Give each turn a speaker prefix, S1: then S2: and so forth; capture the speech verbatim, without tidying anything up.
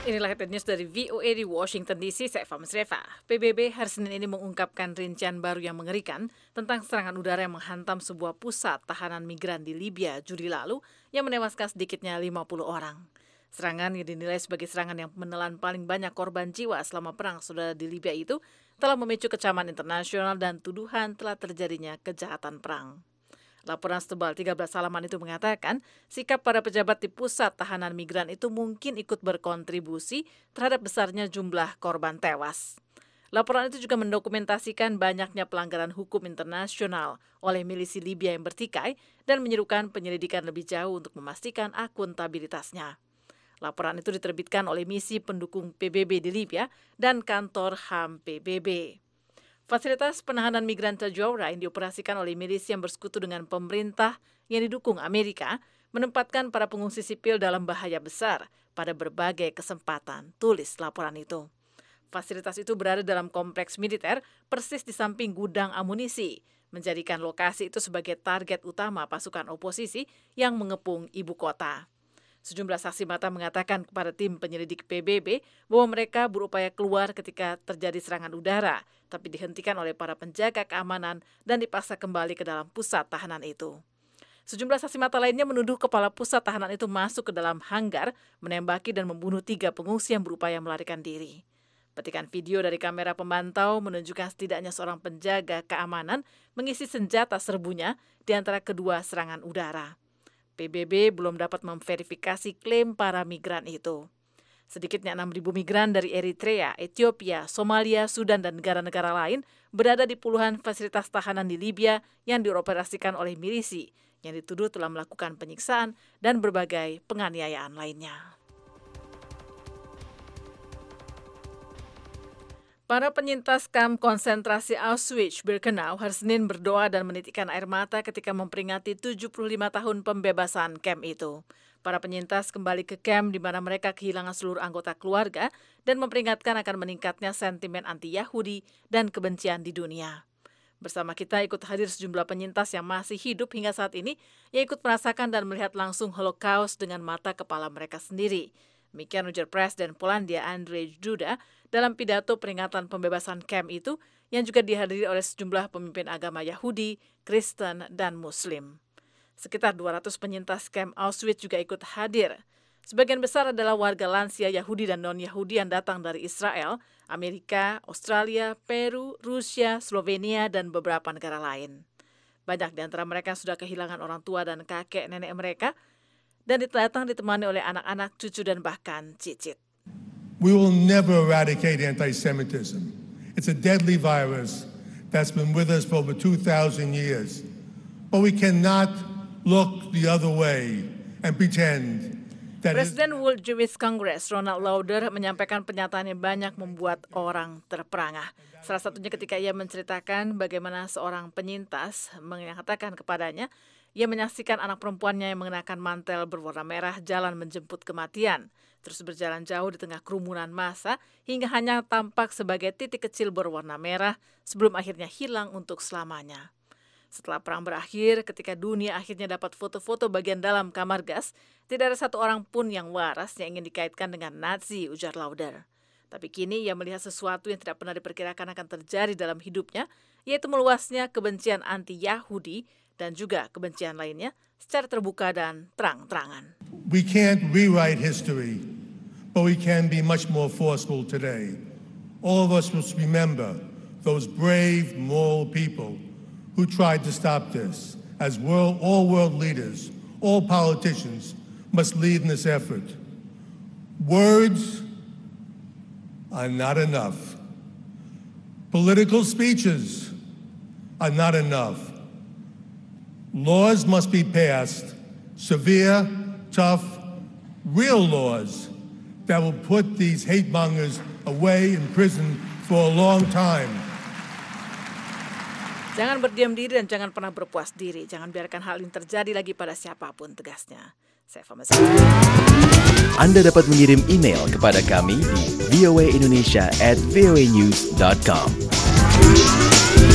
S1: Inilah headline news dari V O A di Washington D C, saya Fahmi Sreva. P B B hari Senin ini mengungkapkan rincian baru yang mengerikan tentang serangan udara yang menghantam sebuah pusat tahanan migran di Libya Juli lalu yang menewaskan sedikitnya lima puluh orang. Serangan yang dinilai sebagai serangan yang menelan paling banyak korban jiwa selama perang saudara di Libya itu telah memicu kecaman internasional dan tuduhan telah terjadinya kejahatan perang. Laporan setebal tiga belas halaman itu mengatakan sikap para pejabat di pusat tahanan migran itu mungkin ikut berkontribusi terhadap besarnya jumlah korban tewas. Laporan itu juga mendokumentasikan banyaknya pelanggaran hukum internasional oleh milisi Libya yang bertikai dan menyerukan penyelidikan lebih jauh untuk memastikan akuntabilitasnya. Laporan itu diterbitkan oleh misi pendukung P B B di Libya dan kantor H A M P B B. Fasilitas penahanan migran Tajawra yang dioperasikan oleh milisi yang bersekutu dengan pemerintah yang didukung Amerika menempatkan para pengungsi sipil dalam bahaya besar pada berbagai kesempatan, tulis laporan itu. Fasilitas itu berada dalam kompleks militer persis di samping gudang amunisi, menjadikan lokasi itu sebagai target utama pasukan oposisi yang mengepung ibu kota. Sejumlah saksi mata mengatakan kepada tim penyelidik P B B bahwa mereka berupaya keluar ketika terjadi serangan udara, tapi dihentikan oleh para penjaga keamanan dan dipaksa kembali ke dalam pusat tahanan itu. Sejumlah saksi mata lainnya menuduh kepala pusat tahanan itu masuk ke dalam hanggar, menembaki dan membunuh tiga pengungsi yang berupaya melarikan diri. Petikan video dari kamera pemantau menunjukkan setidaknya seorang penjaga keamanan mengisi senjata serbunya di antara kedua serangan udara. P B B belum dapat memverifikasi klaim para migran itu. Sedikitnya enam ribu migran dari Eritrea, Ethiopia, Somalia, Sudan, dan negara-negara lain berada di puluhan fasilitas tahanan di Libya yang dioperasikan oleh milisi yang dituduh telah melakukan penyiksaan dan berbagai penganiayaan lainnya. Para penyintas kamp konsentrasi Auschwitz-Birkenau hari Senin berdoa dan menitikkan air mata ketika memperingati tujuh puluh lima tahun pembebasan kamp itu. Para penyintas kembali ke kamp di mana mereka kehilangan seluruh anggota keluarga dan memperingatkan akan meningkatnya sentimen anti-Yahudi dan kebencian di dunia. Bersama kita ikut hadir sejumlah penyintas yang masih hidup hingga saat ini yang ikut merasakan dan melihat langsung Holocaust dengan mata kepala mereka sendiri. Demikian ujar Presiden Polandia Andrzej Duda dalam pidato peringatan pembebasan kamp itu yang juga dihadiri oleh sejumlah pemimpin agama Yahudi, Kristen, dan Muslim. Sekitar dua ratus penyintas kamp Auschwitz juga ikut hadir. Sebagian besar adalah warga lansia Yahudi dan non-Yahudi yang datang dari Israel, Amerika, Australia, Peru, Rusia, Slovenia, dan beberapa negara lain. Banyak di antara mereka sudah kehilangan orang tua dan kakek nenek mereka, dan datang ditemani oleh anak-anak, cucu, dan bahkan cicit.
S2: We will never eradicate anti-Semitism. It's a deadly virus that's been with us for over two thousand years. But we cannot look the other way and pretend that
S1: Presiden World Jewish Congress Ronald Lauder menyampaikan pernyataan yang banyak membuat orang terperangah. Salah satunya ketika ia menceritakan bagaimana seorang penyintas mengatakan kepadanya ia menyaksikan anak perempuannya yang mengenakan mantel berwarna merah jalan menjemput kematian, terus berjalan jauh di tengah kerumunan massa hingga hanya tampak sebagai titik kecil berwarna merah sebelum akhirnya hilang untuk selamanya. Setelah perang berakhir, ketika dunia akhirnya dapat foto-foto bagian dalam kamar gas, tidak ada satu orang pun yang waras yang ingin dikaitkan dengan Nazi, ujar Lauder. Tapi kini ia melihat sesuatu yang tidak pernah diperkirakan akan terjadi dalam hidupnya, yaitu meluasnya kebencian anti-Yahudi dan juga kebencian lainnya secara terbuka dan terang-terangan.
S2: We can't rewrite history, but we can be much more forceful today. All of us must remember those brave, moral people who tried to stop this. As world, all world leaders, all politicians must lead in this effort. Words are not enough. Political speeches are not enough. Laws must be passed, severe, tough, real laws that will put these hate mongers away in prison for a long time.
S1: Jangan berdiam diri dan jangan pernah berpuas diri. Jangan biarkan hal ini terjadi lagi pada siapapun, tegasnya. Saya Fahmi Sreva.
S3: Anda dapat mengirim email kepada kami di voaindonesia at voanews dot com.